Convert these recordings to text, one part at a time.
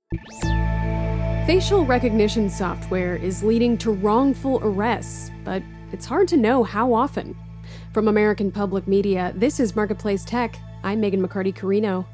Facial recognition software is leading to wrongful arrests, but it's hard to know how often. From American Public Media, this is Marketplace Tech. I'm Megan McCarty-Carino.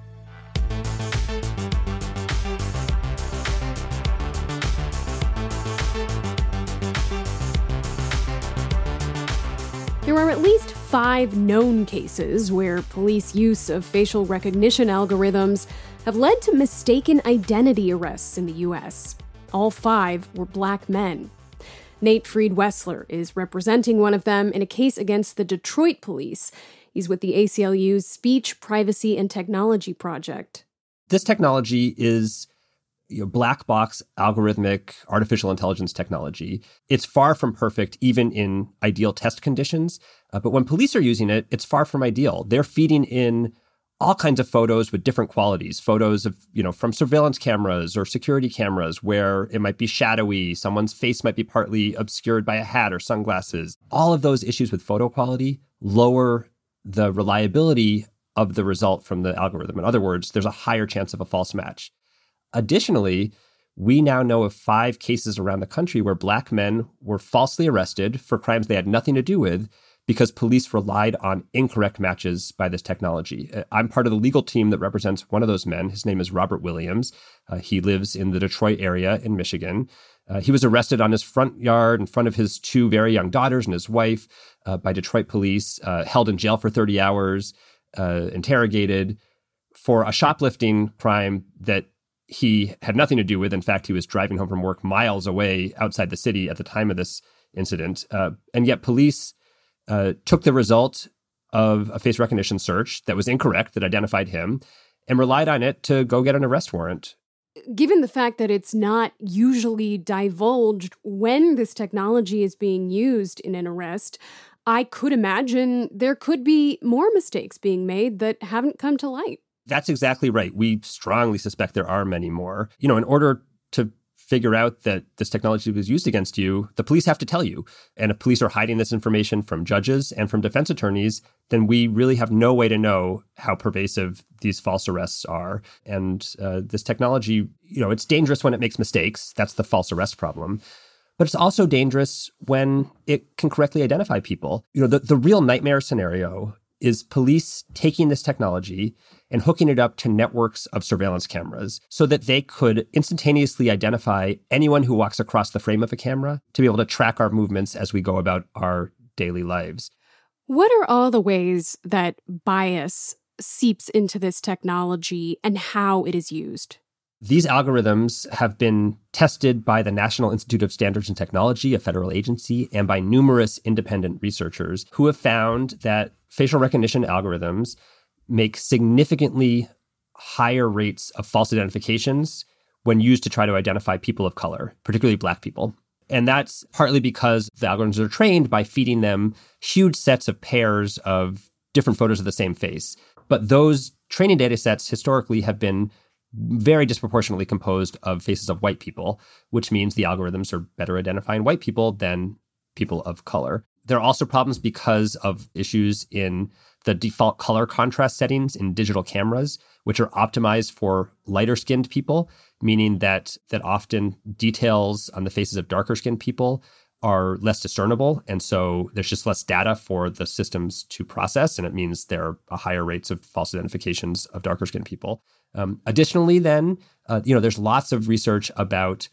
There are at least 5 known cases where police use of facial recognition algorithms have led to mistaken identity arrests in the U.S. All 5 were black men. Nate Freed-Wessler is representing one of them in a case against the Detroit police. He's with the ACLU's Speech, Privacy, and Technology Project. This technology is black box algorithmic artificial intelligence technology. It's far from perfect, even in ideal test conditions. But when police are using it, it's far from ideal. They're feeding in all kinds of photos with different qualities, photos of, from surveillance cameras or security cameras where it might be shadowy, someone's face might be partly obscured by a hat or sunglasses. All of those issues with photo quality lower the reliability of the result from the algorithm. In other words, there's a higher chance of a false match. Additionally, we now know of 5 cases around the country where black men were falsely arrested for crimes they had nothing to do with because police relied on incorrect matches by this technology. I'm part of the legal team that represents one of those men. His name is Robert Williams. He lives in the Detroit area in Michigan. He was arrested on his front yard in front of his 2 very young daughters and his wife by Detroit police, held in jail for 30 hours, interrogated for a shoplifting crime that he had nothing to do with. In fact, he was driving home from work miles away outside the city at the time of this incident. And yet police took the result of a face recognition search that was incorrect, that identified him, and relied on it to go get an arrest warrant. Given the fact that it's not usually divulged when this technology is being used in an arrest, I could imagine there could be more mistakes being made that haven't come to light. That's exactly right. We strongly suspect there are many more. In order to figure out that this technology was used against you, the police have to tell you. And if police are hiding this information from judges and from defense attorneys, then we really have no way to know how pervasive these false arrests are. And this technology, it's dangerous when it makes mistakes. That's the false arrest problem. But it's also dangerous when it can correctly identify people. The real nightmare scenario is police taking this technology and hooking it up to networks of surveillance cameras so that they could instantaneously identify anyone who walks across the frame of a camera to be able to track our movements as we go about our daily lives. What are all the ways that bias seeps into this technology and how it is used? These algorithms have been tested by the National Institute of Standards and Technology, a federal agency, and by numerous independent researchers who have found that facial recognition algorithms make significantly higher rates of false identifications when used to try to identify people of color, particularly black people. And that's partly because the algorithms are trained by feeding them huge sets of pairs of different photos of the same face. But those training data sets historically have been very disproportionately composed of faces of white people, which means the algorithms are better identifying white people than people of color. There are also problems because of issues in the default color contrast settings in digital cameras, which are optimized for lighter-skinned people, meaning that often details on the faces of darker-skinned people are less discernible. And so there's just less data for the systems to process, and it means there are higher rates of false identifications of darker-skinned people. Additionally, then, there's lots of research about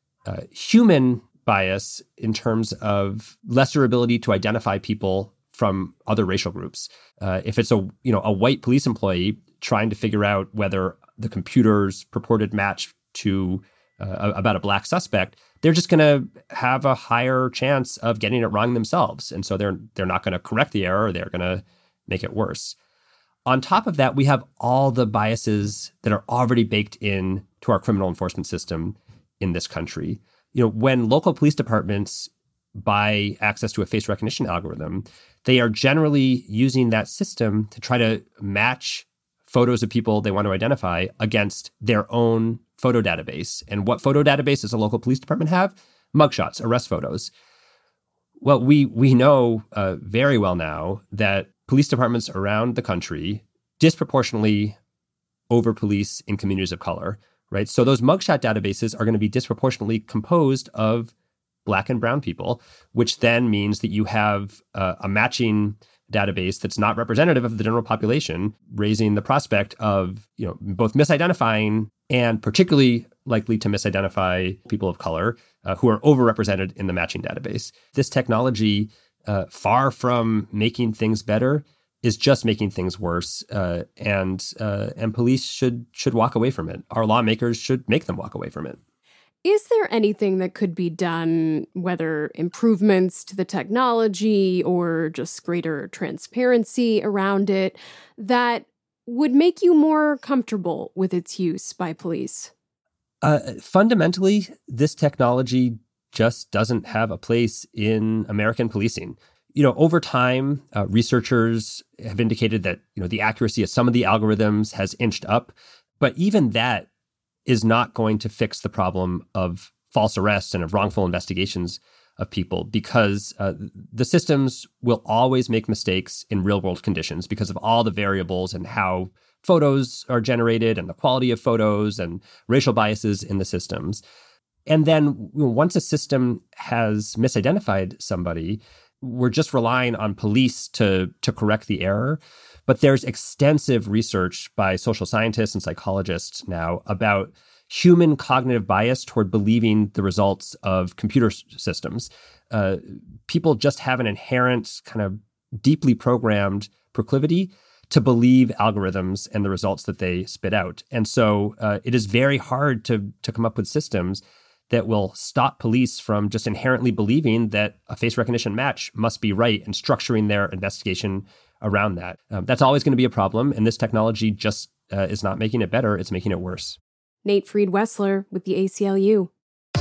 human bias in terms of lesser ability to identify people from other racial groups. If it's a white police employee trying to figure out whether the computer's purported match to about a black suspect, they're just going to have a higher chance of getting it wrong themselves, and so they're not going to correct the error. They're going to make it worse. On top of that, we have all the biases that are already baked in to our criminal enforcement system in this country. When local police departments buy access to a face recognition algorithm, they are generally using that system to try to match photos of people they want to identify against their own photo database. And what photo database does a local police department have? Mugshots, arrest photos. Well, we know very well now that police departments around the country disproportionately over-police in communities of color. right? So those mugshot databases are going to be disproportionately composed of Black and brown people, which then means that you have a matching database that's not representative of the general population, raising the prospect of, both misidentifying and particularly likely to misidentify people of color who are overrepresented in the matching database. This technology, far from making things better, is just making things worse, and police should walk away from it. Our lawmakers should make them walk away from it. Is there anything that could be done, whether improvements to the technology or just greater transparency around it, that would make you more comfortable with its use by police? Fundamentally, this technology just doesn't have a place in American policing. Over time, researchers have indicated that, the accuracy of some of the algorithms has inched up, but even that is not going to fix the problem of false arrests and of wrongful investigations of people, because the systems will always make mistakes in real-world conditions because of all the variables and how photos are generated and the quality of photos and racial biases in the systems. And then once a system has misidentified somebody, we're just relying on police to correct the error. But there's extensive research by social scientists and psychologists now about human cognitive bias toward believing the results of computer systems. People just have an inherent kind of deeply programmed proclivity to believe algorithms and the results that they spit out. And so it is very hard to come up with systems that will stop police from just inherently believing that a face recognition match must be right and structuring their investigation around that. That's always going to be a problem, and this technology just is not making it better, it's making it worse. Nate Freed-Wessler with the ACLU.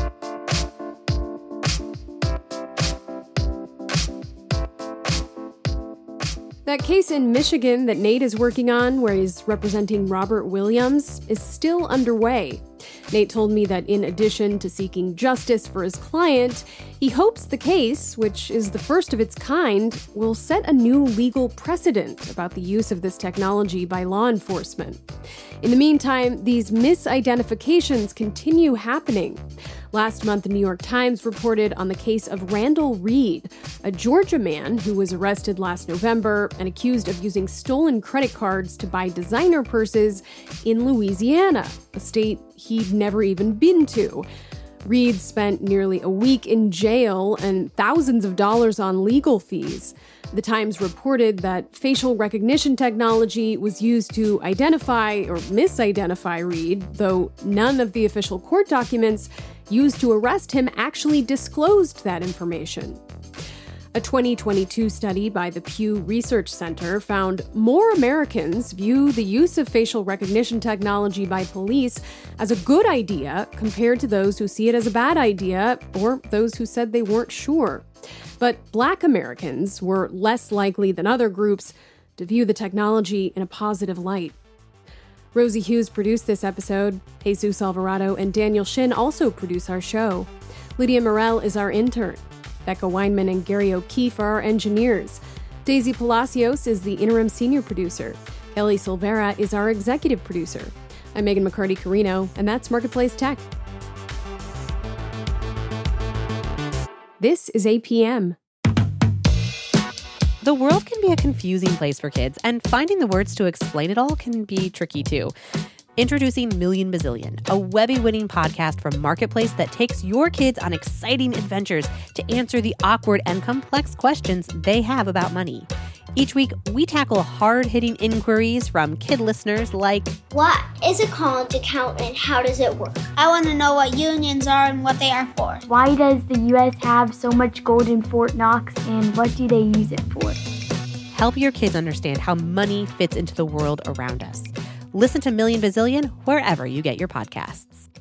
That case in Michigan that Nate is working on, where he's representing Robert Williams, is still underway. Nate told me that in addition to seeking justice for his client, he hopes the case, which is the first of its kind, will set a new legal precedent about the use of this technology by law enforcement. In the meantime, these misidentifications continue happening. Last month, the New York Times reported on the case of Randall Reed, a Georgia man who was arrested last November and accused of using stolen credit cards to buy designer purses in Louisiana, a state he'd never even been to. Reed spent nearly a week in jail and thousands of dollars on legal fees. The Times reported that facial recognition technology was used to identify or misidentify Reed, though none of the official court documents used to arrest him actually disclosed that information. A 2022 study by the Pew Research Center found more Americans view the use of facial recognition technology by police as a good idea compared to those who see it as a bad idea or those who said they weren't sure. But Black Americans were less likely than other groups to view the technology in a positive light. Rosie Hughes produced this episode. Jesus Alvarado and Daniel Shin also produce our show. Lydia Morell is our intern. Becca Weinman and Gary O'Keefe are our engineers. Daisy Palacios is the interim senior producer. Kelly Silvera is our executive producer. I'm Megan McCarty-Carino, and that's Marketplace Tech. This is APM. The world can be a confusing place for kids, and finding the words to explain it all can be tricky too. Introducing Million Bazillion, a Webby-winning podcast from Marketplace that takes your kids on exciting adventures to answer the awkward and complex questions they have about money. Each week, we tackle hard-hitting inquiries from kid listeners like, what is a college account and how does it work? I want to know what unions are and what they are for. Why does the U.S. have so much gold in Fort Knox and what do they use it for? Help your kids understand how money fits into the world around us. Listen to Million Bazillion wherever you get your podcasts.